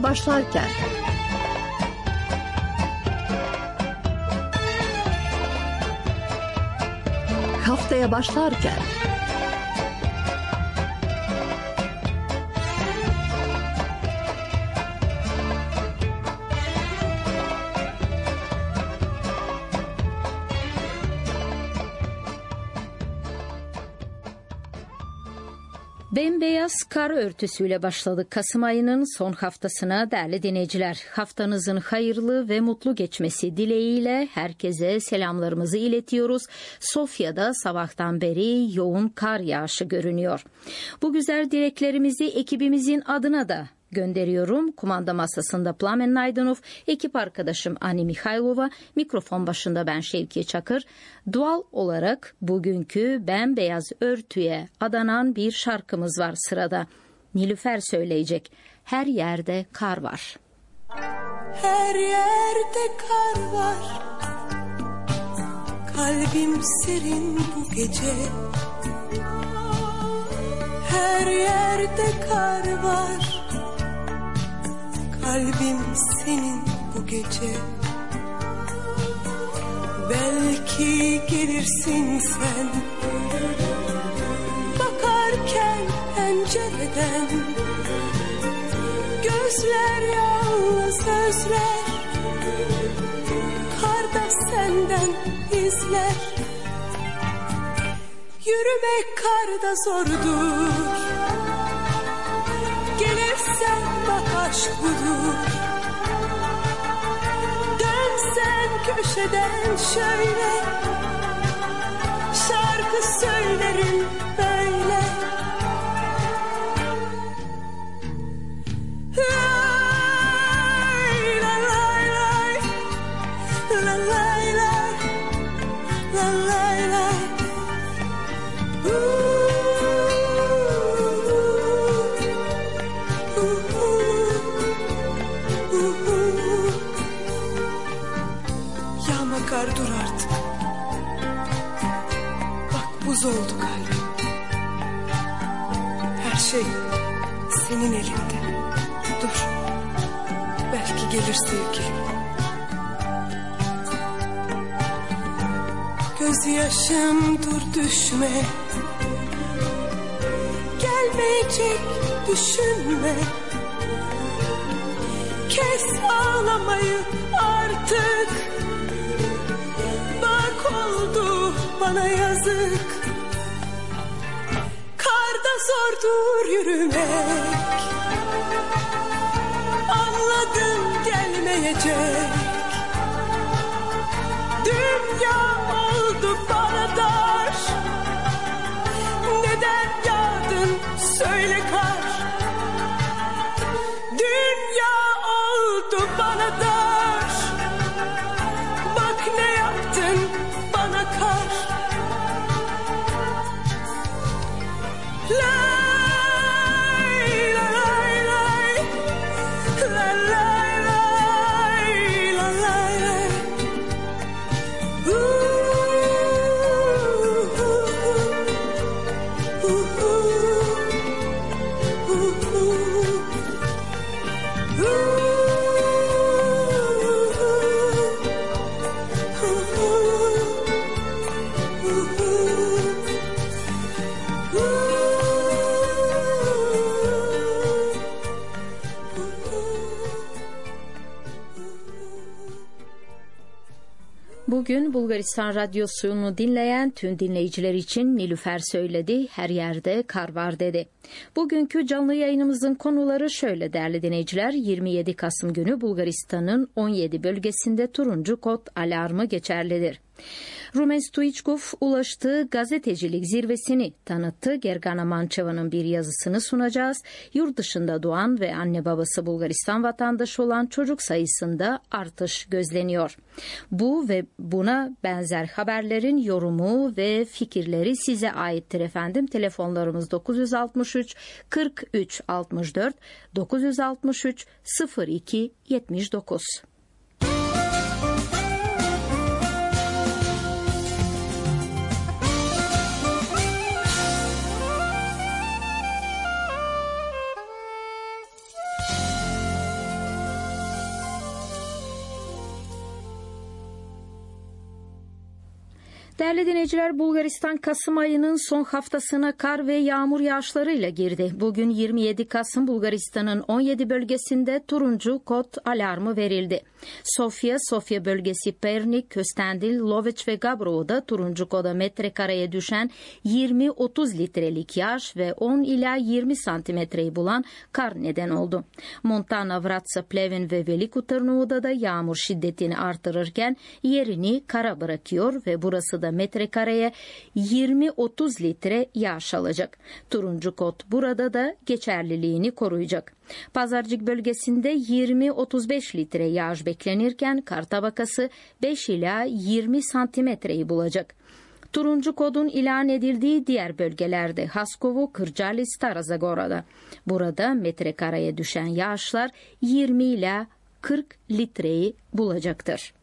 Haftaya başlarken. Haftaya başlarken. Bembeyaz kar örtüsüyle başladık Kasım ayının son haftasına değerli dinleyiciler. Haftanızın hayırlı ve mutlu geçmesi dileğiyle herkese selamlarımızı iletiyoruz. Sofya'da sabahtan beri yoğun kar yağışı görünüyor. Bu güzel dileklerimizi ekibimizin adına da gönderiyorum. Kumanda masasında Plamen Naydanov, ekip arkadaşım Ani Mihailova, mikrofon başında ben Şevki Çakır. Doğal olarak bugünkü bembeyaz örtüye adanan bir şarkımız var sırada. Nilüfer söyleyecek. Her yerde kar var. Her yerde kar var. Kalbim serin bu gece. Her yerde kar var. Kalbim senin bu gece. Belki gelirsin sen, bakarken pencereden. Gözler yalnız özler, karda senden izler. Yürümek karda zordur, gelirsen bak aşk budur. Dönsen köşeden şöyle, şarkı söylerim böyle. Lay lay lay lay, lay lay lay, lay lay lay. Yağma kar dur artık. Bak buz oldu kalbim. Her şey senin elinde. Dur, belki gelir sevgilim. Gözyaşım dur düşme, gelmeyecek düşünme. Kes ağlamayı artık, bak oldu bana yazık. Karda zordur yürümek, anladım gelmeyecek. Dünya oldu bana dar, neden yağdın söyle kar. Dünya oldu bana dar, bak ne yaptın bana kar. Lay lay lay, lay lay lay, lay lay lay. Bugün Bulgaristan Radyosu'nu dinleyen tüm dinleyiciler için Nilüfer söyledi, her yerde kar var dedi. Bugünkü canlı yayınımızın konuları şöyle değerli dinleyiciler. 27 Kasım günü Bulgaristan'ın 17 bölgesinde turuncu kod alarmı geçerlidir. Rumen Stoichkov ulaştığı gazetecilik zirvesini tanıttı. Gergana Mançeva'nın bir yazısını sunacağız. Yurt dışında doğan ve anne babası Bulgaristan vatandaşı olan çocuk sayısında artış gözleniyor. Bu ve buna benzer haberlerin yorumu ve fikirleri size aittir efendim. Telefonlarımız 963 43 64 963 02 79. Değerli dinleyiciler, Bulgaristan Kasım ayının son haftasına kar ve yağmur yağışlarıyla girdi. Bugün 27 Kasım Bulgaristan'ın 17 bölgesinde turuncu kod alarmı verildi. Sofya bölgesi, Pernik, Köstendil, Loveç ve Gabrova'da turuncu koda metrekareye düşen 20-30 litrelik yağış ve 10 ila 20 santimetreyi bulan kar neden oldu. Montana, Vratsa, Pleven ve Veliko Târnovo'da da yağmur şiddetini artırırken yerini kara bırakıyor ve burası da metrekareye 20-30 litre yağış alacak. Turuncu kod burada da geçerliliğini koruyacak. Pazarcık bölgesinde 20-35 litre yağış beklenirken kar tabakası 5 ila 20 santimetreyi bulacak. Turuncu kodun ilan edildiği diğer bölgelerde Haskovo, Kırcaali, Stara Zagora'da. Burada metrekareye düşen yağışlar 20 ila 40 litreyi bulacaktır.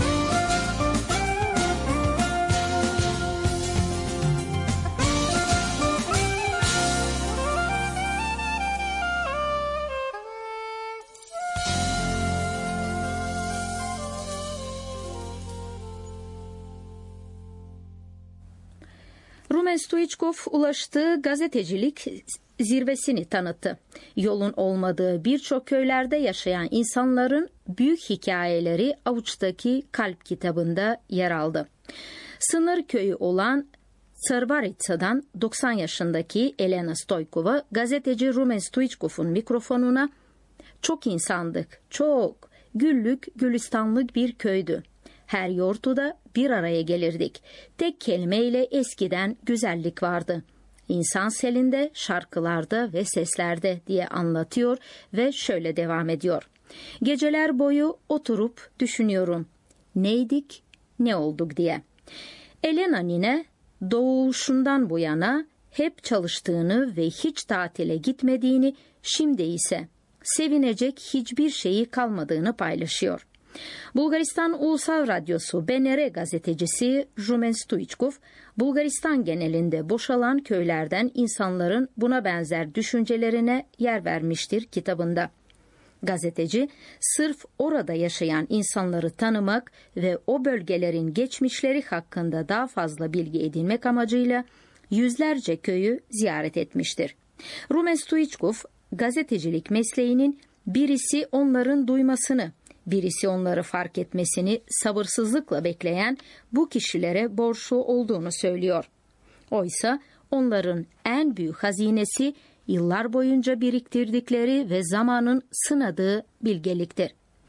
Rumen Stoichkov ulaştığı gazetecilik zirvesini tanıttı. Yolun olmadığı birçok köylerde yaşayan insanların büyük hikayeleri Avuç'taki Kalp kitabında yer aldı. Sınır köyü olan Tsarvaritsa'dan 90 yaşındaki Elena Stoykova gazeteci Rumen Stoichkov'un mikrofonuna "Çok insandık, çok, güllük gülistanlık bir köydü. Her yortuda bir araya gelirdik. Tek kelimeyle eskiden güzellik vardı. İnsan selinde, şarkılarda ve seslerde" diye anlatıyor ve şöyle devam ediyor. "Geceler boyu oturup düşünüyorum. Neydik, ne olduk diye." Elena nine doğuşundan bu yana hep çalıştığını ve hiç tatile gitmediğini, şimdi ise sevinecek hiçbir şeyi kalmadığını paylaşıyor. Bulgaristan Ulusal Radyosu BNR gazetecisi Rumen Stoichkov, Bulgaristan genelinde boşalan köylerden insanların buna benzer düşüncelerine yer vermiştir kitabında. Gazeteci, sırf orada yaşayan insanları tanımak ve o bölgelerin geçmişleri hakkında daha fazla bilgi edinmek amacıyla yüzlerce köyü ziyaret etmiştir. Rumen Stoichkov, gazetecilik mesleğinin birisi onların duymasını, birisi onları fark etmesini sabırsızlıkla bekleyen bu kişilere borçlu olduğunu söylüyor. Oysa onların en büyük hazinesi yıllar boyunca biriktirdikleri ve zamanın sınadığı bilgeliktir.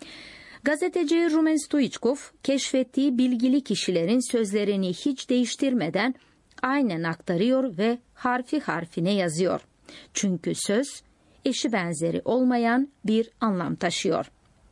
Gazeteci Rumen Stoichkov, keşfettiği bilgili kişilerin sözlerini hiç değiştirmeden aynen aktarıyor ve harfi harfine yazıyor. Çünkü söz, eşi benzeri olmayan bir anlam taşıyor.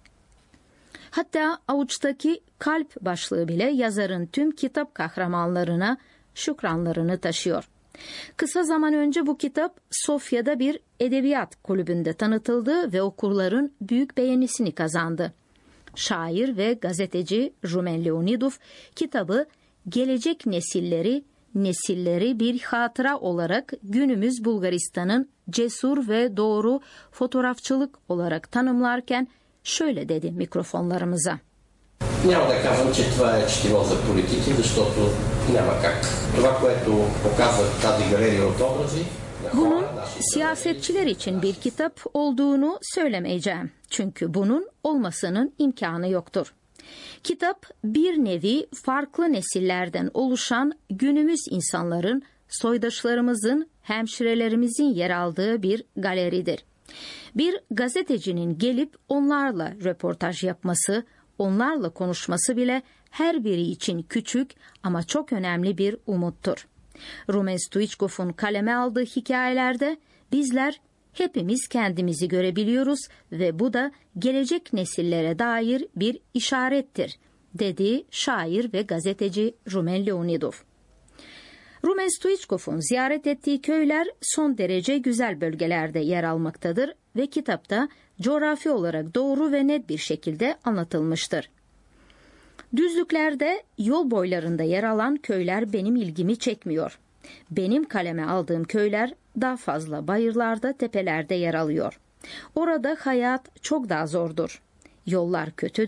Hatta avuçtaki kalp başlığı bile yazarın tüm kitap kahramanlarına şükranlarını taşıyor. Kısa zaman önce bu kitap Sofya'da bir edebiyat kulübünde tanıtıldı ve okurların büyük beğenisini kazandı. Şair ve gazeteci Rumen Leonidov kitabı gelecek nesilleri bir hatıra olarak günümüz Bulgaristan'ın cesur ve doğru fotoğrafçılık olarak tanımlarken şöyle dedi mikrofonlarımıza. Няма да казвам, че това е четиво за политики, защото няма как. Това, което показва тази галерия от образи. Bunun siyasetçiler için bir kitap olduğunu söylemeyeceğim. Çünkü bunun olmasının imkanı yoktur. Kitap bir nevi farklı nesillerden oluşan günümüz insanların, soydaşlarımızın, hemşirelerimizin yer aldığı bir galeridir. Bir gazetecinin gelip onlarla röportaj yapması, onlarla konuşması bile her biri için küçük ama çok önemli bir umuttur. Rumen Stoichkov'un kaleme aldığı hikayelerde bizler hepimiz kendimizi görebiliyoruz ve bu da gelecek nesillere dair bir işarettir, dedi şair ve gazeteci Rumen Leonidov. Rumen Stoichkov'un ziyaret ettiği köyler son derece güzel bölgelerde yer almaktadır ve kitapta coğrafi olarak doğru ve net bir şekilde anlatılmıştır. Düzlüklerde, yol boylarında yer alan köyler benim ilgimi çekmiyor. Benim kaleme aldığım köyler daha fazla bayırlarda, tepelerde yer alıyor. Orada hayat çok daha zordur. Yollar kötüdür,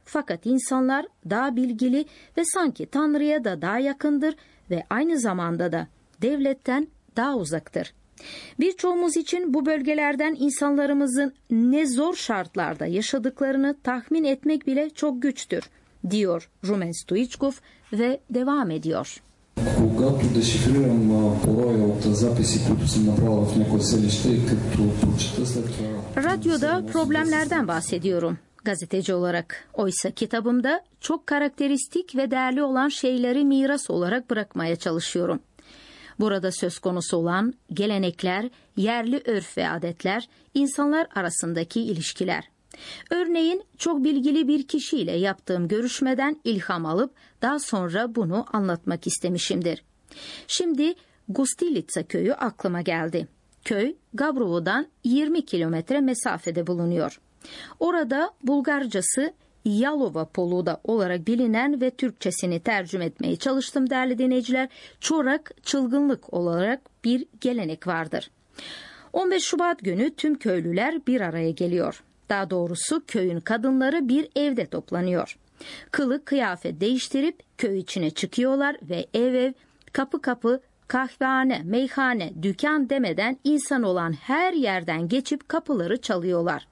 Fakat insanlar daha bilgili ve sanki Tanrı'ya da daha yakındır ve aynı zamanda da devletten daha uzaktır. Birçoğumuz için bu bölgelerden insanlarımızın ne zor şartlarda yaşadıklarını tahmin etmek bile çok güçtür, diyor Rumen Стоичков ve devam ediyor. Когато дешифрирам броя от записи, които съм направил в някои селища и като прочета след това... Radyoda problemlerden bahsediyorum gazeteci olarak. Oysa kitabımda çok karakteristik ve değerli olan şeyleri miras olarak bırakmaya çalışıyorum. Burada söz konusu olan gelenekler, yerli örf ve adetler, insanlar arasındaki ilişkiler. Örneğin çok bilgili bir kişiyle yaptığım görüşmeden ilham alıp daha sonra bunu anlatmak istemişimdir. Şimdi Gustilica köyü aklıma geldi. Köy Gabrova'dan 20 kilometre mesafede bulunuyor. Orada Bulgarcası Yalova Poluda olarak bilinen ve Türkçesini tercüme etmeye çalıştım değerli dinleyiciler. Çorak çılgınlık olarak bir gelenek vardır. 15 Şubat günü tüm köylüler bir araya geliyor. Daha doğrusu köyün kadınları bir evde toplanıyor. Kılık kıyafet değiştirip köy içine çıkıyorlar ve ev ev, kapı kapı, kahvehane, meyhane, dükkan demeden insan olan her yerden geçip kapıları çalıyorlar.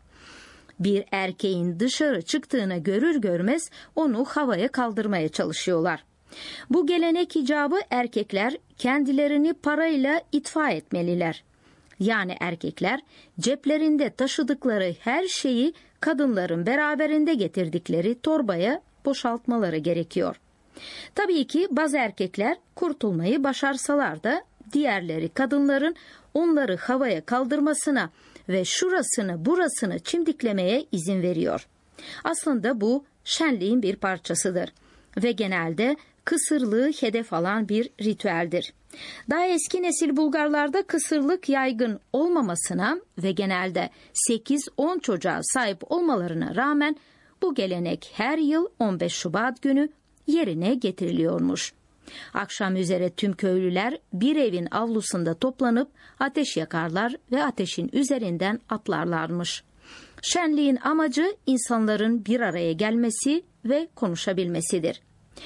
Bir erkeğin dışarı çıktığını görür görmez onu havaya kaldırmaya çalışıyorlar. Bu gelenek icabı erkekler kendilerini parayla itfa etmeliler. Yani erkekler ceplerinde taşıdıkları her şeyi kadınların beraberinde getirdikleri torbaya boşaltmaları gerekiyor. Tabii ki bazı erkekler kurtulmayı başarsalar da diğerleri kadınların onları havaya kaldırmasına ve şurasını burasını çimdiklemeye izin veriyor. Aslında bu şenliğin bir parçasıdır ve genelde kısırlığı hedef alan bir ritüeldir. Daha eski nesil Bulgarlarda kısırlık yaygın olmamasına ve genelde 8-10 çocuğa sahip olmalarına rağmen bu gelenek her yıl 15 Şubat günü yerine getiriliyormuş. Akşam üzere tüm köylüler bir evin avlusunda toplanıp ateş yakarlar ve ateşin üzerinden atlarlarmış. Şenliğin amacı insanların bir araya gelmesi ve konuşabilmesidir.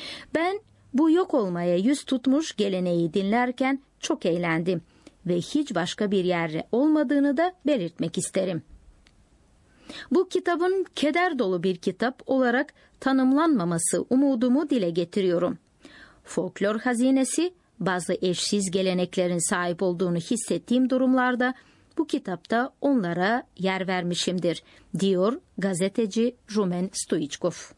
Ben bu yok olmaya yüz tutmuş geleneği dinlerken çok eğlendim ve hiç başka bir yerde olmadığını da belirtmek isterim. Bu kitabın keder dolu bir kitap olarak tanımlanmaması umudumu dile getiriyorum. Folklor hazinesi, bazı eşsiz geleneklerin sahip olduğunu hissettiğim durumlarda bu kitapta onlara yer vermişimdir, diyor gazeteci Rumen Stoичков.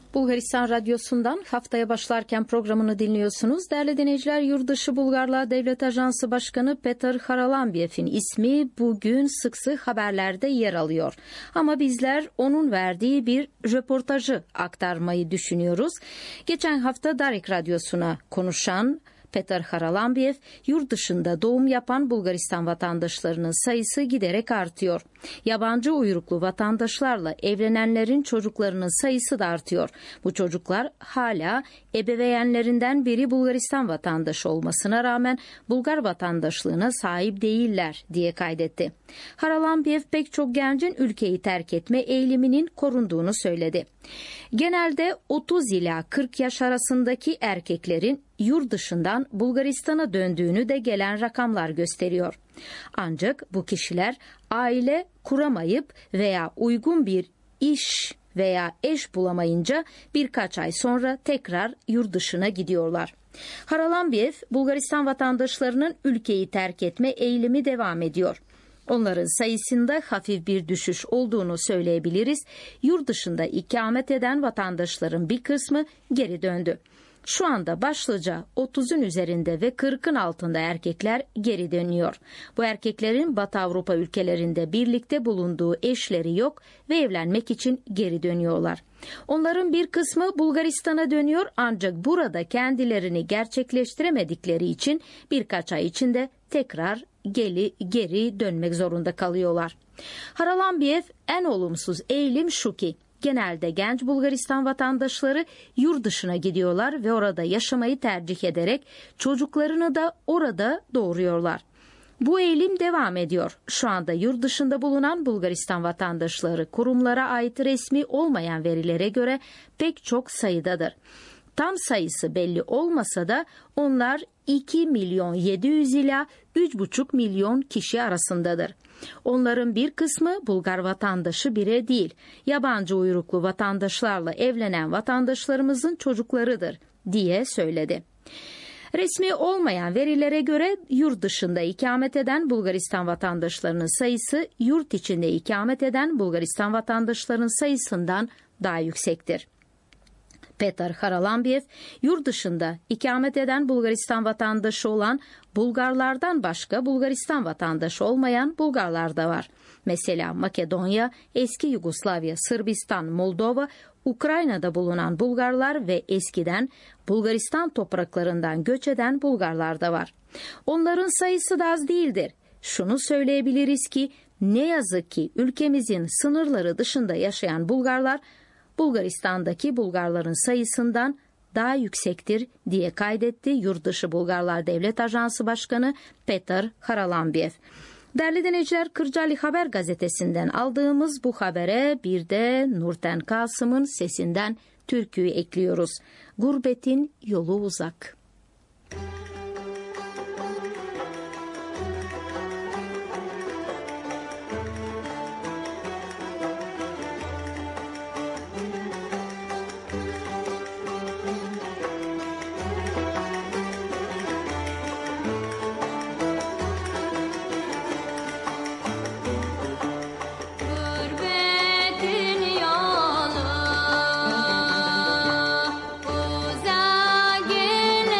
Bulgaristan Radyosu'ndan haftaya başlarken programını dinliyorsunuz. Değerli dinleyiciler, Yurtdışı Bulgarlar Devlet Ajansı Başkanı Petar Haralambiyev'in ismi bugün sık sık haberlerde yer alıyor. Ama bizler onun verdiği bir röportajı aktarmayı düşünüyoruz. Geçen hafta Darik Radyosu'na konuşan Petar Haralambiyev, yurt dışında doğum yapan Bulgaristan vatandaşlarının sayısı giderek artıyor. Yabancı uyruklu vatandaşlarla evlenenlerin çocuklarının sayısı da artıyor. Bu çocuklar hala ebeveynlerinden biri Bulgaristan vatandaşı olmasına rağmen Bulgar vatandaşlığına sahip değiller diye kaydetti. Haralambiyev pek çok gencin ülkeyi terk etme eğiliminin korunduğunu söyledi. Genelde 30 ila 40 yaş arasındaki erkeklerin yurt dışından Bulgaristan'a döndüğünü de gelen rakamlar gösteriyor. Ancak bu kişiler aile kuramayıp veya uygun bir iş veya eş bulamayınca birkaç ay sonra tekrar yurt dışına gidiyorlar. Haralambiyev, Bulgaristan vatandaşlarının ülkeyi terk etme eğilimi devam ediyor. Onların sayısında hafif bir düşüş olduğunu söyleyebiliriz. Yurt dışında ikamet eden vatandaşların bir kısmı geri döndü. Şu anda başlıca 30'un üzerinde ve 40'ın altında erkekler geri dönüyor. Bu erkeklerin Batı Avrupa ülkelerinde birlikte bulunduğu eşleri yok ve evlenmek için geri dönüyorlar. Onların bir kısmı Bulgaristan'a dönüyor ancak burada kendilerini gerçekleştiremedikleri için birkaç ay içinde tekrar geri dönmek zorunda kalıyorlar. Haralambiyev, en olumsuz eğilim şu ki, genelde genç Bulgaristan vatandaşları yurt dışına gidiyorlar ve orada yaşamayı tercih ederek çocuklarını da orada doğuruyorlar. Bu eğilim devam ediyor. Şu anda yurt dışında bulunan Bulgaristan vatandaşları kurumlara ait resmi olmayan verilere göre pek çok sayıdadır. Tam sayısı belli olmasa da onlar 2.700.000 ila 3.5 milyon kişi arasındadır. Onların bir kısmı Bulgar vatandaşı bile değil, yabancı uyruklu vatandaşlarla evlenen vatandaşlarımızın çocuklarıdır diye söyledi. Resmi olmayan verilere göre yurt dışında ikamet eden Bulgaristan vatandaşlarının sayısı yurt içinde ikamet eden Bulgaristan vatandaşlarının sayısından daha yüksektir. Petar Haralambiyev, yurt dışında ikamet eden Bulgaristan vatandaşı olan Bulgarlardan başka Bulgaristan vatandaşı olmayan Bulgarlar da var. Mesela Makedonya, eski Yugoslavya, Sırbistan, Moldova, Ukrayna'da bulunan Bulgarlar ve eskiden Bulgaristan topraklarından göç eden Bulgarlar da var. Onların sayısı da az değildir. Şunu söyleyebiliriz ki ne yazık ki ülkemizin sınırları dışında yaşayan Bulgarlar Bulgaristan'daki Bulgarların sayısından daha yüksektir diye kaydetti Yurtdışı Bulgarlar Devlet Ajansı Başkanı Petar Haralambiyev. Değerli dinleyiciler, Kırcaali Haber gazetesinden aldığımız bu habere bir de Nurten Kasım'ın sesinden türküyü ekliyoruz. Gurbetin yolu uzak. Gele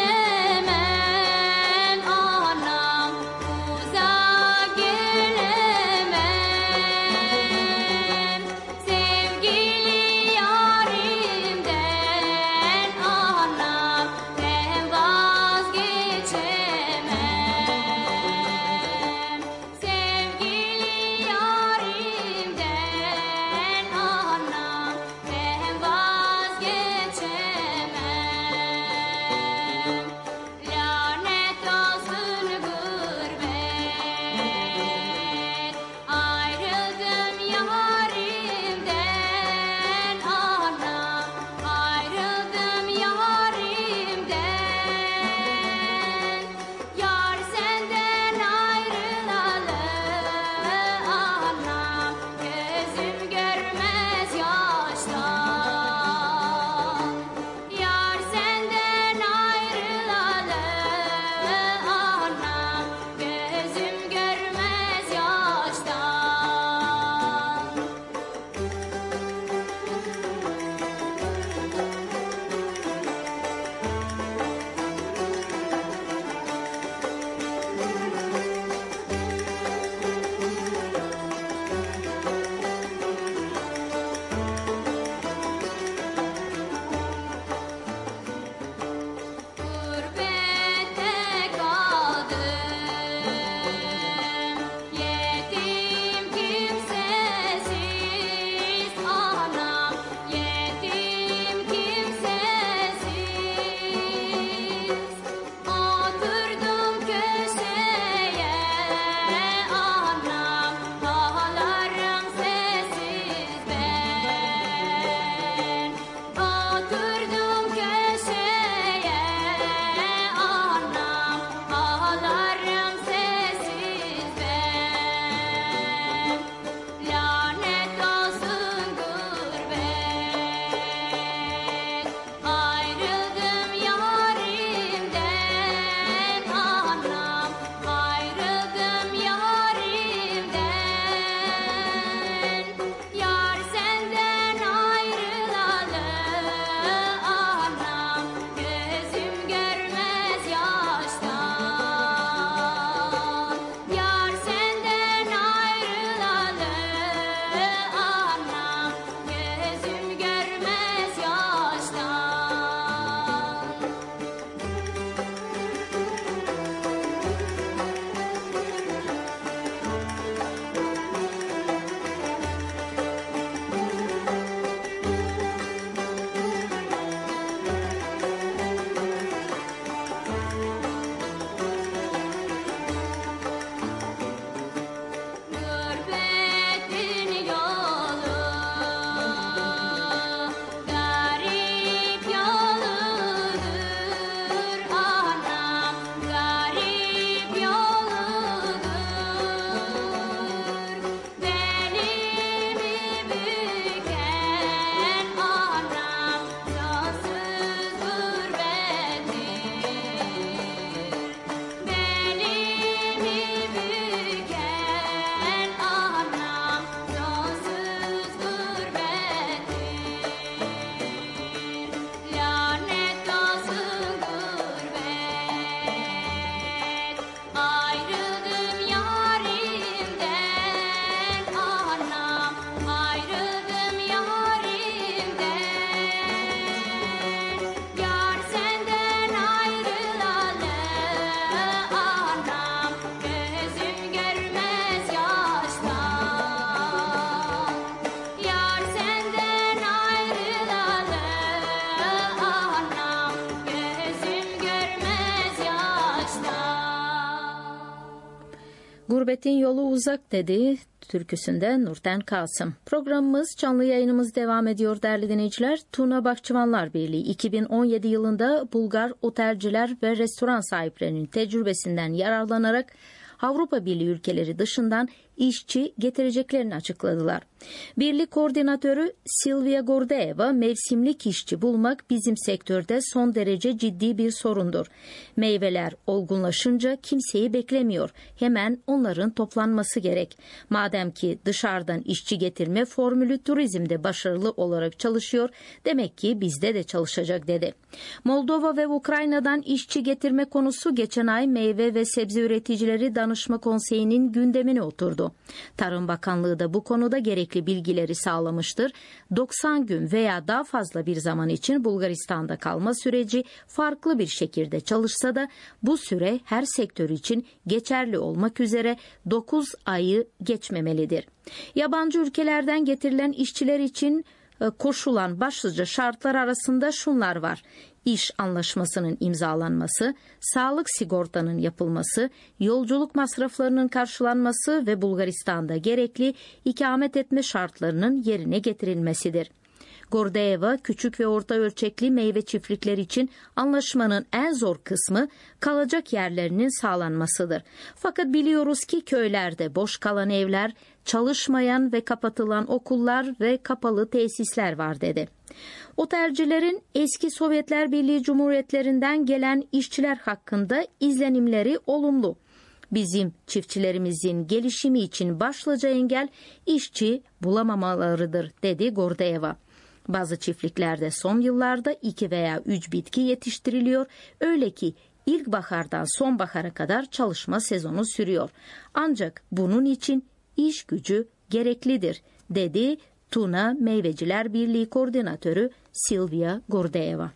Gurbetin yolu uzak dedi türküsünde Nurten Kasım. Programımız, canlı yayınımız devam ediyor değerli dinleyiciler. Tuna Bahçıvanlar Birliği 2017 yılında Bulgar otelciler ve restoran sahiplerinin tecrübesinden yararlanarak Avrupa Birliği ülkeleri dışından işçi getireceklerini açıkladılar. Birlik koordinatörü Silvia Gordeeva, mevsimlik işçi bulmak bizim sektörde son derece ciddi bir sorundur. Meyveler olgunlaşınca kimseyi beklemiyor. Hemen onların toplanması gerek. Madem ki dışarıdan işçi getirme formülü turizmde başarılı olarak çalışıyor, demek ki bizde de çalışacak dedi. Moldova ve Ukrayna'dan işçi getirme konusu geçen ay Meyve ve Sebze Üreticileri Danışma Konseyi'nin gündemine oturdu. Tarım Bakanlığı da bu konuda gerekli bilgileri sağlamıştır. 90 gün veya daha fazla bir zaman için Bulgaristan'da kalma süreci farklı bir şekilde çalışsa da bu süre her sektör için geçerli olmak üzere 9 ayı geçmemelidir. Yabancı ülkelerden getirilen işçiler için koşulan başlıca şartlar arasında şunlar var: İş anlaşmasının imzalanması, sağlık sigortanın yapılması, yolculuk masraflarının karşılanması ve Bulgaristan'da gerekli ikamet etme şartlarının yerine getirilmesidir. Gordeeva, küçük ve orta ölçekli meyve çiftlikleri için anlaşmanın en zor kısmı kalacak yerlerinin sağlanmasıdır. Fakat biliyoruz ki köylerde boş kalan evler, çalışmayan ve kapatılan okullar ve kapalı tesisler var dedi. Otelcilerin eski Sovyetler Birliği Cumhuriyetlerinden gelen işçiler hakkında izlenimleri olumlu. Bizim çiftçilerimizin gelişimi için başlıca engel işçi bulamamalarıdır dedi Gordeeva. Bazı çiftliklerde son yıllarda 2 veya 3 bitki yetiştiriliyor, öyle ki ilkbahardan sonbahara kadar çalışma sezonu sürüyor. Ancak bunun için iş gücü gereklidir dedi Tuna Meyveciler Birliği Koordinatörü Silvia Gordeeva.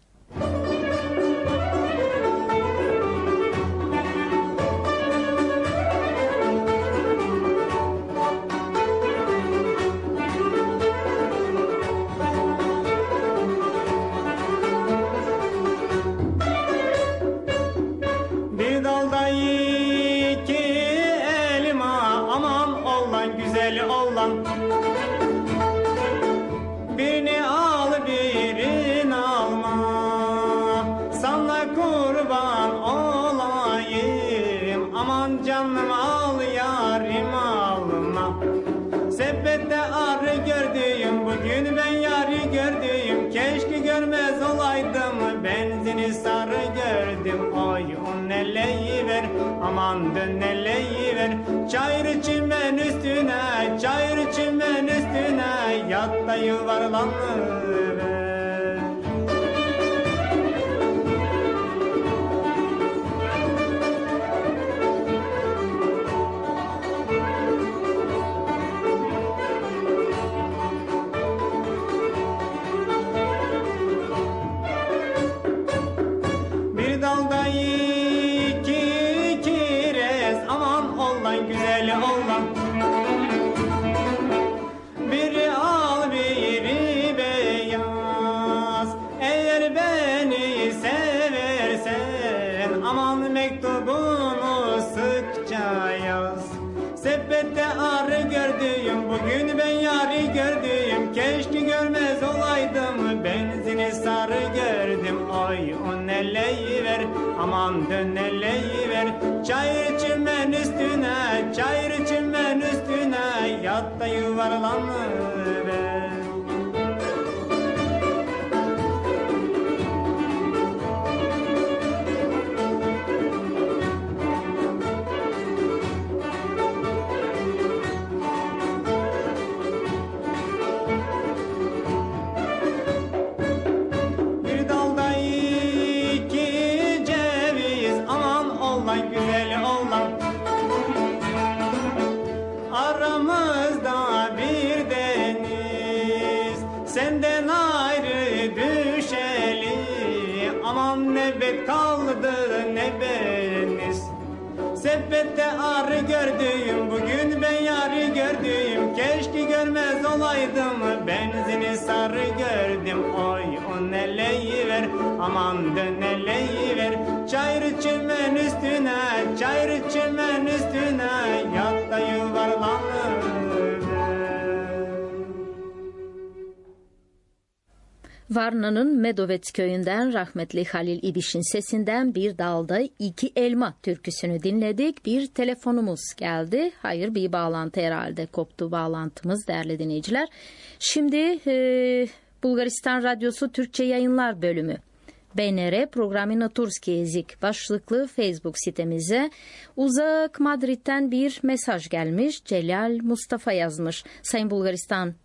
Bir dalda iki elma, aman oğlan güzel oğlan. Birini al birini alma, sana kurban olayım. Aman canım al yarim alma. Sepette arı gördüğüm, bugün ben yarı gördüğüm. Keşke görmez olaydım, benzini sarı gördüm. Oy on eleyiver, aman dön eleyiver. Çayır çimen üstüne, çayır çimen üstüne, yat da yuvarlanıver. Bir dalda iki kiraz, aman oğlan güzel oğlan. Biri al biri beyaz, eğer beni seversen aman mektubunu sıkça yaz. Sepette arı gördüğüm, bugün ben yarı gördüğüm. Keşke görmez olaydım, benzini sarı gördüm. Oy on eleyiver, aman dön eleyiver. Çayır çimen üstüne, çayır çimen üstüne, yat da yuvarlanıver. Bir dalda iki ceviz, aman oğlan güzel oğlan. Aramızda bir deniz, senden ayrı düşeli. Aman ne bet kaldı ne beniz. Sepette arı gördüğüm, bugün ben yarı gördüğüm. Keşke görmez olaydım, benzini sarı gördüm. Oy on eleyiver, aman dön eleyiver. Çayır çimen üstüne, çayır çimen üstüne, yat Varna'nın Medovets köyünden rahmetli Halil İbiş'in sesinden Bir Dalda İki Elma türküsünü dinledik. Bir telefonumuz geldi. Hayır, bir bağlantı herhalde koptu bağlantımız değerli dinleyiciler. Şimdi Bulgaristan Radyosu Türkçe Yayınlar Bölümü BNR Programi na Turski Jezik başlıklı Facebook sitemize uzak Madrid'den bir mesaj gelmiş. Celal Mustafa yazmış. Sayın Bulgaristan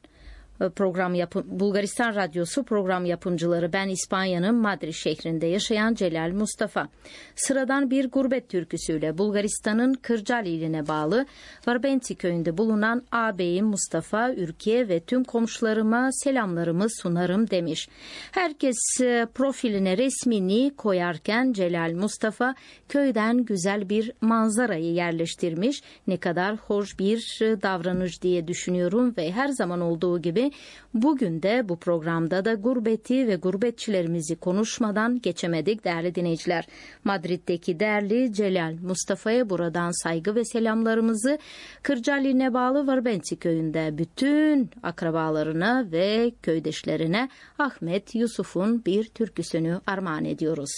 Radyosu program yapımcıları, ben İspanya'nın Madrid şehrinde yaşayan Celal Mustafa. Sıradan bir gurbet türküsüyle Bulgaristan'ın Kırcaali iline bağlı Varbenti köyünde bulunan ağabeyim Mustafa Ürkiye ve tüm komşularıma selamlarımı sunarım demiş. Herkes profiline resmini koyarken Celal Mustafa köyden güzel bir manzarayı yerleştirmiş. Ne kadar hoş bir davranış diye düşünüyorum ve her zaman olduğu gibi bugün de bu programda da gurbeti ve gurbetçilerimizi konuşmadan geçemedik değerli dinleyiciler. Madrid'deki değerli Celal Mustafa'ya buradan saygı ve selamlarımızı Kırcaali'ne bağlı Varbenti köyünde bütün akrabalarına ve köydeşlerine Ahmet Yusuf'un bir türküsünü armağan ediyoruz.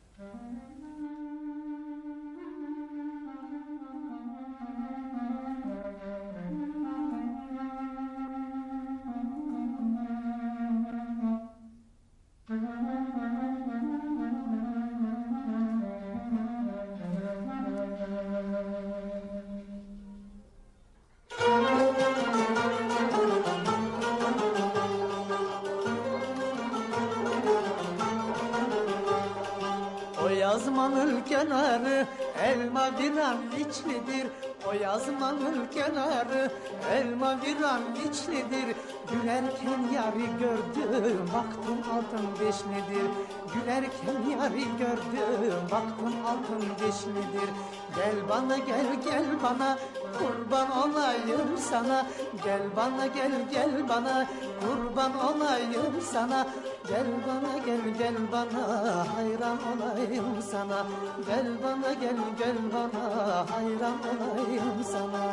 Yazmanın kenarı elma viran içlidir. O yazmanın kenarı elma viran içlidir. Gülerken yarı gördüm baktım altın beşlidir. Gülerken yarı gördüm baktım altın beşlidir. Gel bana gel gel bana kurban olayım sana. Gel bana gel gel bana kurban olayım sana. Gel bana gel gel bana hayran olayım sana. Gel bana gel gel bana hayran olayım sana.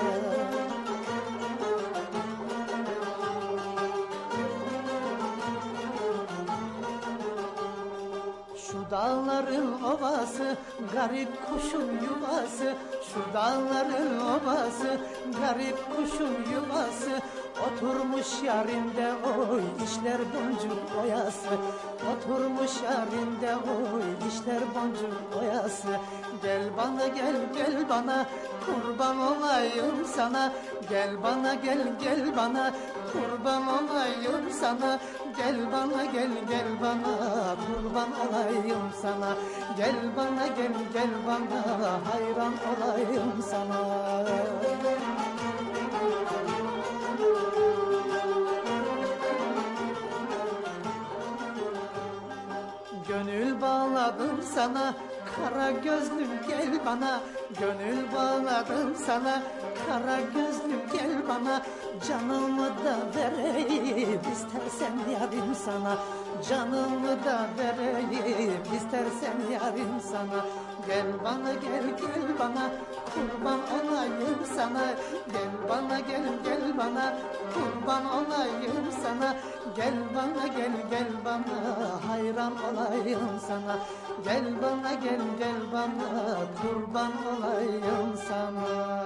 Şu dağların ovası garip kuşun yuvası. Şu dağların ovası garip kuşun yuvası. Oturmuş yarinde oy dişler boncuk oyası. Oturmuş yarinde oy dişler boncuk oyası. Gel bana gel gel bana kurban olayım sana. Gel bana gel gel bana kurban olayım sana. Gel bana gel gel bana kurban olayım sana. Gel bana gel gel bana hayran olayım sana. Gönül bağladım sana, kara gözlüm gel bana. Gönül bağladım sana, kara gözlüm gel bana. Canımı da vereyim istersen yarim sana. Canımı da vereyim istersen yarim sana. Gel bana gel gel bana kurban olayım sana. Gel bana gel gel bana kurban olayım sana. Gel bana gel gel bana hayran olayım sana. Gel bana gel gel bana kurban olayım sana.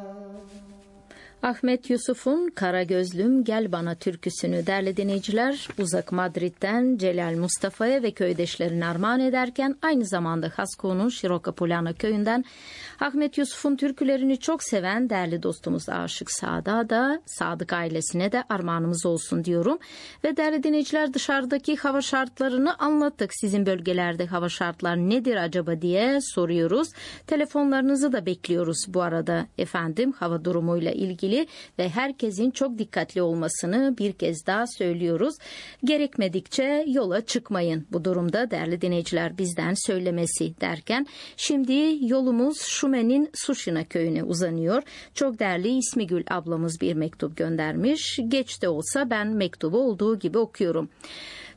Ahmet Yusuf'un Kara Gözlüm Gel Bana türküsünü değerli dinleyiciler uzak Madrid'den Celal Mustafa'ya ve köydeşlerine armağan ederken aynı zamanda Hasko'nun Široka Poljana köyünden Ahmet Yusuf'un türkülerini çok seven değerli dostumuz Aşık Sadık'a da Sadık ailesine de armağanımız olsun diyorum. Ve değerli dinleyiciler dışarıdaki hava şartlarını anlattık. Sizin bölgelerde hava şartları nedir acaba diye soruyoruz. Telefonlarınızı da bekliyoruz bu arada efendim hava durumuyla ilgili ve herkesin çok dikkatli olmasını bir kez daha söylüyoruz. Gerekmedikçe yola çıkmayın. Bu durumda değerli dinleyiciler bizden söylemesi derken şimdi yolumuz Şumen'in Suşina köyüne uzanıyor. Çok değerli İsmigül ablamız bir mektup göndermiş. Geç de olsa ben mektubu olduğu gibi okuyorum.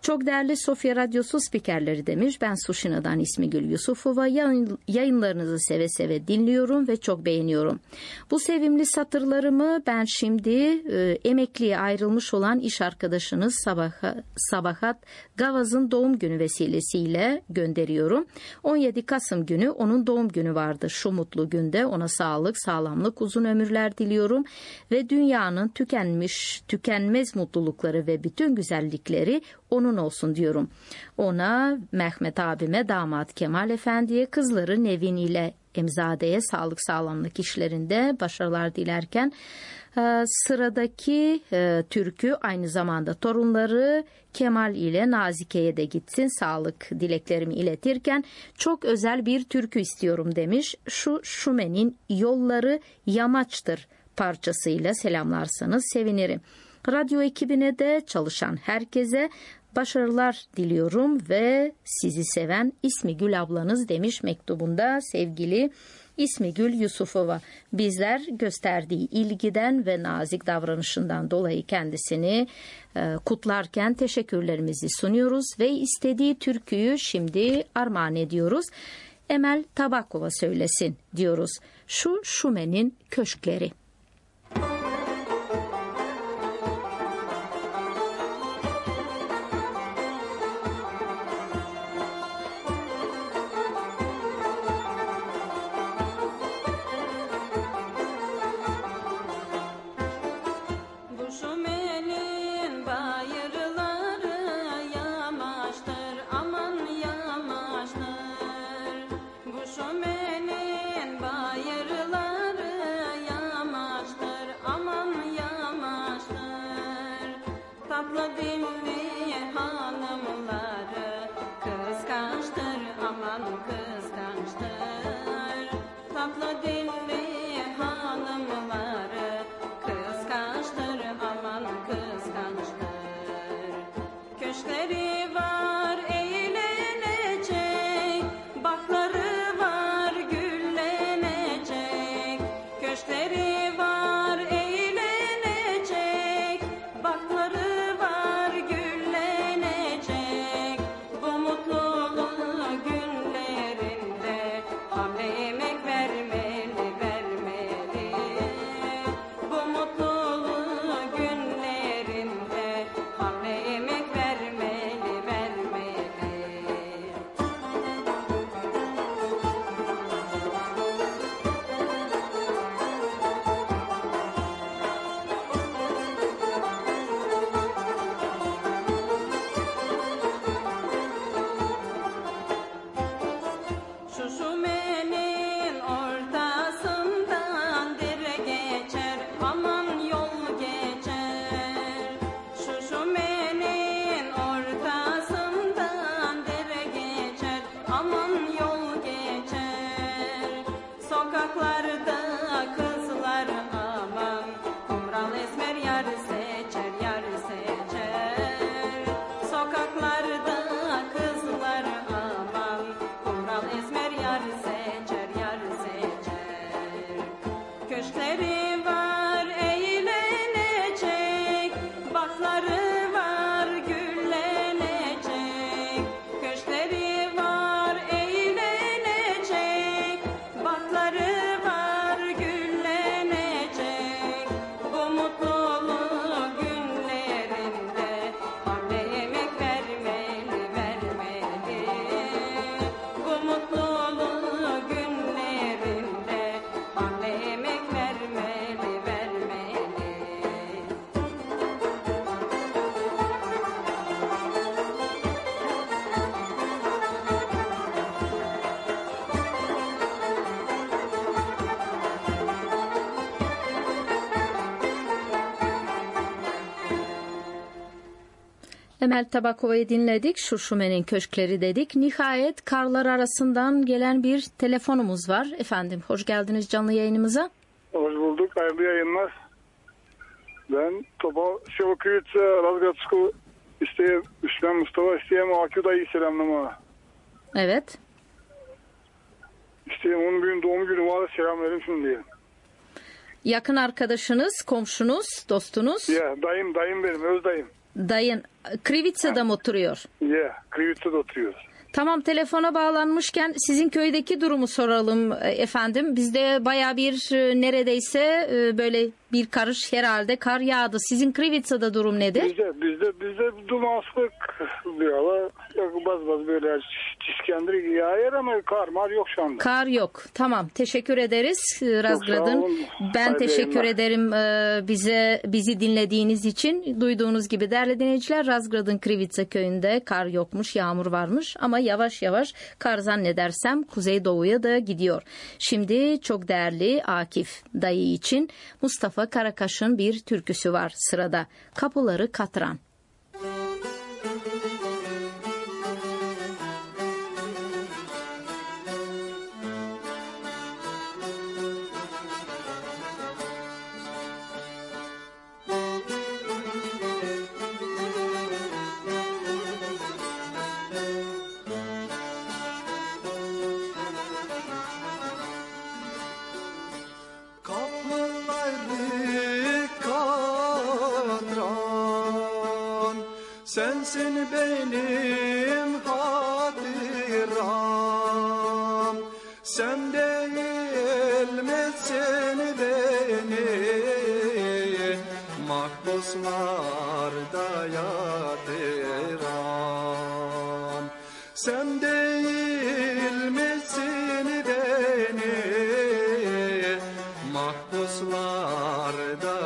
Çok değerli Sofya Radyosu spikerleri demiş. Ben Suşina'dan İsmigül Yusufova. Yayınlarınızı seve seve dinliyorum ve çok beğeniyorum. Bu sevimli satırlarımı ben şimdi emekliye ayrılmış olan iş arkadaşınız Sabahat Gavaz'ın doğum günü vesilesiyle gönderiyorum. 17 Kasım günü onun doğum günü vardır. Şu mutlu günde ona sağlık, sağlamlık, uzun ömürler diliyorum ve dünyanın tükenmez mutlulukları ve bütün güzellikleri onun olsun diyorum. Ona, Mehmet abime, damat Kemal Efendi'ye, kızları Nevin ile Emzade'ye sağlık, sağlamlık işlerinde başarılar dilerken sıradaki türkü aynı zamanda torunları Kemal ile Nazike'ye de gitsin, sağlık dileklerimi iletirken çok özel bir türkü istiyorum demiş. Şu Şume'nin Yolları Yamaçtır parçasıyla selamlarsanız sevinirim. Radyo ekibine de çalışan herkese başarılar diliyorum ve sizi seven İsmigül ablanız demiş mektubunda sevgili İsmigül Yusufova. Bizler gösterdiği ilgiden ve nazik davranışından dolayı kendisini kutlarken teşekkürlerimizi sunuyoruz ve istediği türküyü şimdi armağan ediyoruz. Emel Tabakova söylesin diyoruz. Şu Şume'nin Köşkleri. Emel Tabakova'yı dinledik. Şuşume'nin Köşkleri dedik. Nihayet karlar arasından gelen bir telefonumuz var. Efendim hoş geldiniz canlı yayınımıza. Hoş bulduk. Hayırlı yayınlar. Ben Şevküyüt Razgatsko isteyem, Üsmen Mustafa isteyem Akü dayı selamlama. Evet. İsteyem onun bugün doğum günü var, selam verin şunu diyelim. Yakın arkadaşınız, komşunuz, dostunuz? Ya dayım benim, öz dayım. Dayın Krivitsa'da mı oturuyor? Ya Krivitsa'da oturuyoruz. Tamam, telefona bağlanmışken sizin köydeki durumu soralım efendim. Bizde baya bir neredeyse böyle bir karış herhalde kar yağdı. Sizin Krivitsa'da durum nedir? Bizde dumansızlık diyorlar. Baz böyle çiskendirik yağıyor ama kar yok şu anda. Kar yok. Tamam. Teşekkür ederiz Razgrad'ın. Ben teşekkür ederim bizi dinlediğiniz için. Duyduğunuz gibi değerli dinleyiciler, Razgrad'ın Krivitsa köyünde kar yokmuş, yağmur varmış ama yavaş yavaş kar zannedersem kuzeydoğuya da gidiyor. Şimdi çok değerli Akif dayı için Mustafa Karakaş'ın bir türküsü var sırada. Kapıları Katran. Sensin benim hatıram, sen değil misin beni mahpuslarda yatıram. Sen değil misin beni mahpuslarda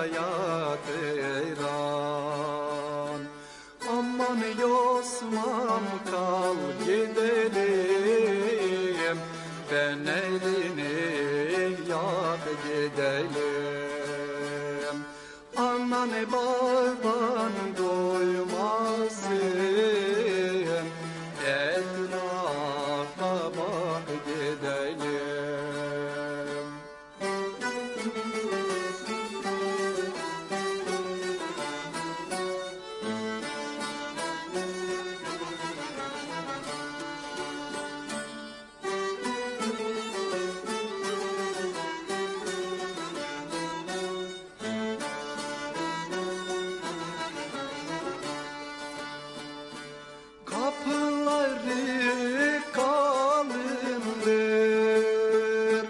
yatıram. Aman yosmam kal gidelim, ben elini yak gidelim. Anan baban doymasın, etrafa bak gidelim. Kapıları kalındır,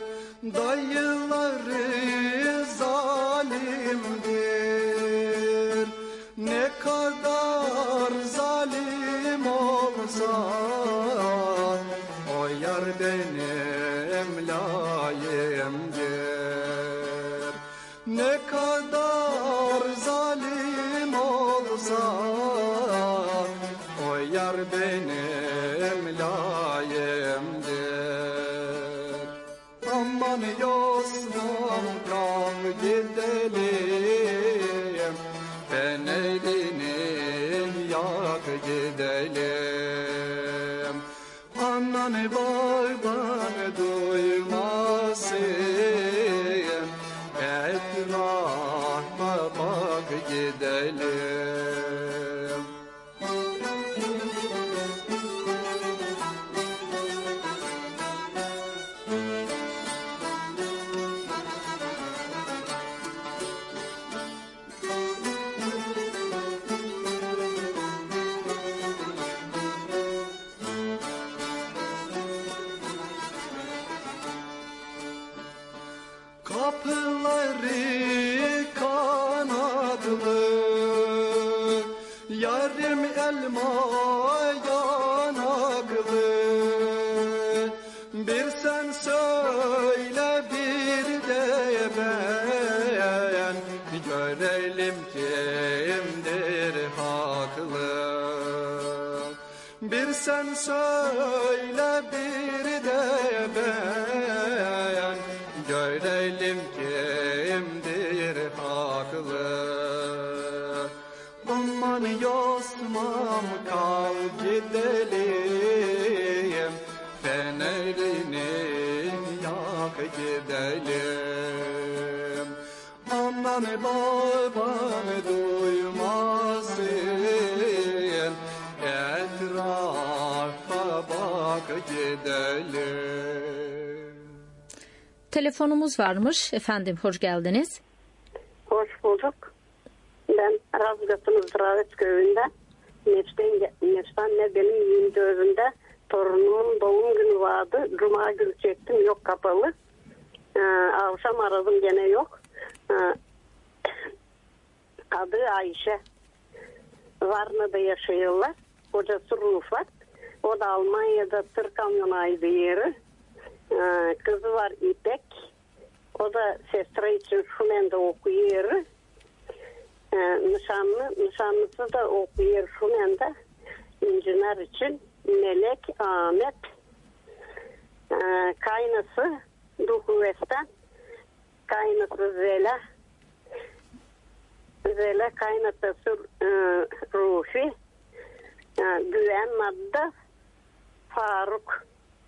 dayıları zalimdir. Ne kadar zalim olsa o yar benim layığımdır. Ne kadar zalim olsa o yar benim layığımdır. Aman yosmam kal gidelim, ben elini yak gidelim. Anan baban duymasın, etrafa bak gidelim. Kapıları kanatlı, yarim elma yanaklı. Bir sen söyle bir de ben, görelim kimdir haklı. Bir sen söyle bir de ben, görelim kimdir haklı. Aman yosmam kal gidelim, fenerini yak gidelim. Aman baban duymasın, etrafa bak gidelim. telefonumuz varmış. Efendim hoş geldiniz. Hoş bulduk. Ben Razgat'ın Ziravet Köyü'nde Nefsan'la benim 24'ünde torunumun doğum günü vardı. Cuma günü çektim, yok kapalı. Akşam aradım, gene yok. Adı Ayşe. Varna'da yaşıyorlar. Kocası Rufat. O da Almanya'da tır kamyonaydı yeri. Kızı var İpek. O da sestra için Şumen'de okuyor. Nişanlısı da okuyor Şumen'de. İncinler için Melek Ahmet. Kaynası Duhuves'ten. Kaynası Zela. Zela kaynatası Rufi. Güven adı Faruk.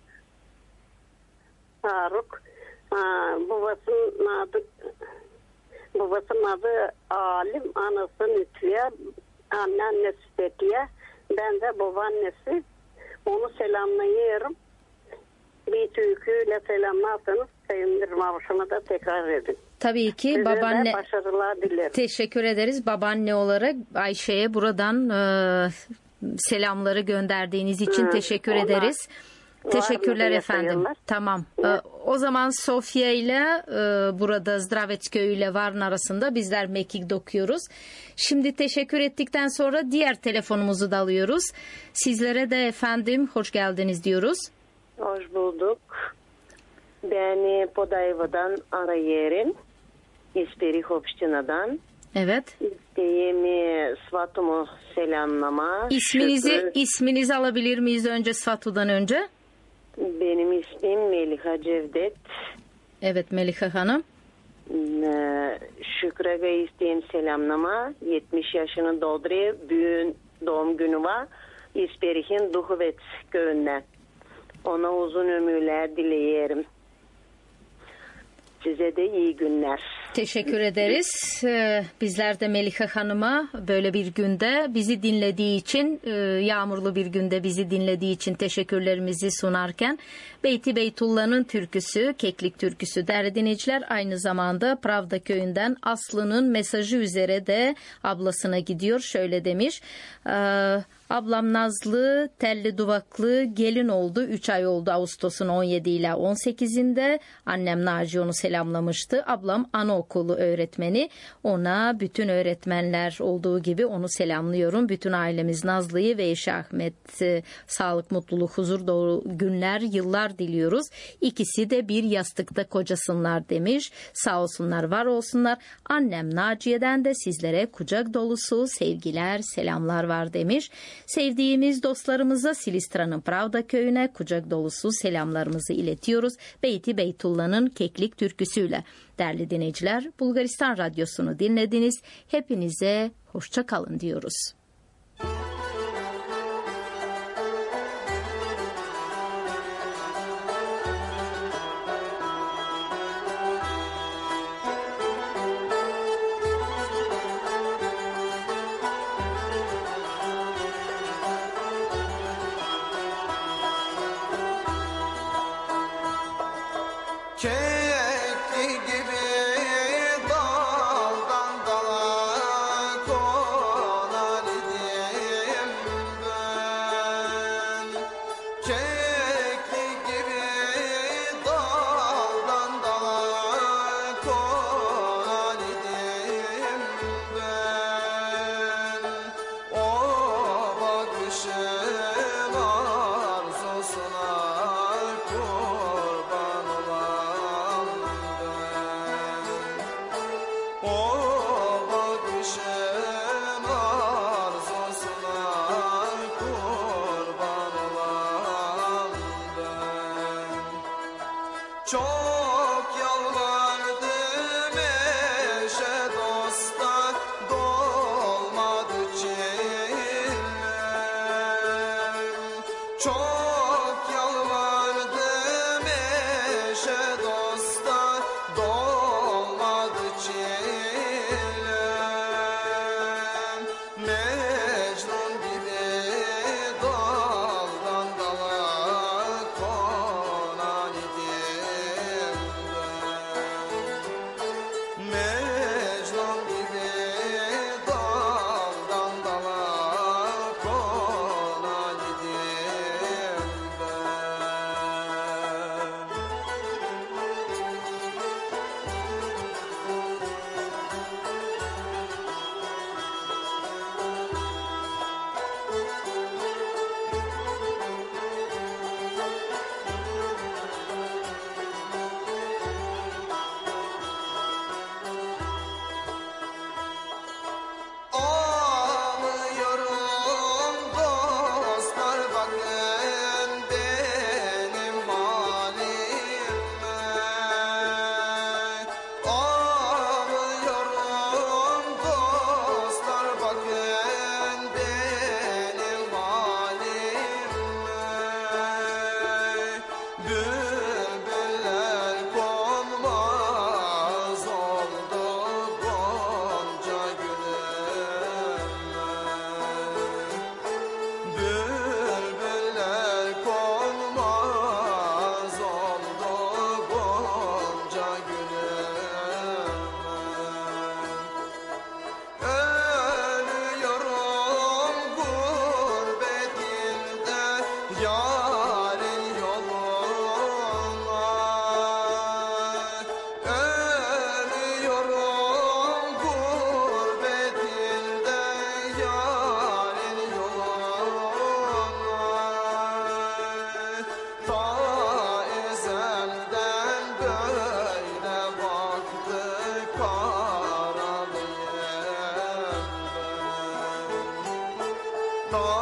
Babasının adı Alim, anası Nütfiye, annesi Fethiye, ben de babaannesi. Onu selamlayıyorum. Bir türküyle selamlarsanız sevinirim. Avşama da tekrar edin. Tabii ki size babaanne. de başarılar dilerim. Teşekkür ederiz. Babaanne olarak Ayşe'ye buradan selamları gönderdiğiniz için teşekkür ederiz. Teşekkürler efendim. Tamam. O zaman Sofya ile burada Zdravetsköy ile Varn arasında bizler mekik okuyoruz. Şimdi teşekkür ettikten sonra diğer telefonumuzu da alıyoruz. Sizlere de efendim hoş geldiniz diyoruz. Hoş bulduk. Beni Podayeva'dan arayırım. İsperi Hopştina'dan. Evet. İsteğimi Svatumu selamlama. İsminizi alabilir miyiz önce Svatu'dan önce? Benim ismim Meliha Cevdet. Evet Meliha Hanım. Şükrega isteğim selamlama. 70 yaşını dolduruyor. Büyüğün doğum günü var. İsperihin Duhuvet köyünden. Ona uzun ömürler dileyelim. Size de iyi günler. Teşekkür ederiz. Bizler de Meliha Hanım'a böyle bir günde bizi dinlediği için, yağmurlu bir günde bizi dinlediği için teşekkürlerimizi sunarken Beyti Beytullah'ın türküsü, Keklik türküsü değerli dinleyiciler, aynı zamanda Pravda köyünden Aslı'nın mesajı üzere de ablasına gidiyor. Şöyle demiş: ablam Nazlı telli duvaklı gelin oldu. 3 ay oldu, Ağustos'un 17 ile 18'inde. Annem Naci onu selamlamıştı. Ablam anaokulu öğretmeni. Ona bütün öğretmenler olduğu gibi onu selamlıyorum. Bütün ailemiz Nazlı'yı ve eşi Ahmet sağlık, mutluluk, huzur dolu günler, yıllar diliyoruz. İkisi de bir yastıkta kocasınlar demiş. Sağ olsunlar, var olsunlar. Annem Naciye'den de sizlere kucak dolusu sevgiler, selamlar var demiş. Sevdiğimiz dostlarımıza Silistra'nın Pravda köyüne kucak dolusu selamlarımızı iletiyoruz. Beyti Beytullah'ın Keklik türküsüyle. Değerli dinleyiciler, Bulgaristan Radyosu'nu dinlediniz. Hepinize hoşça kalın diyoruz. Kekli gibi daldan dala konar idim ben. Kekli gibi daldan dala konar idim ben. O bakışın arzusuna kurban olam ben. O bakışın arzusuna kurban olam ben. Çok yalvardım eşe dosta, dolmadı çilem. Çok yalvardım eşe dosta, dolmadı çilem. Mecnun gibi daldan dala konan idim Dağ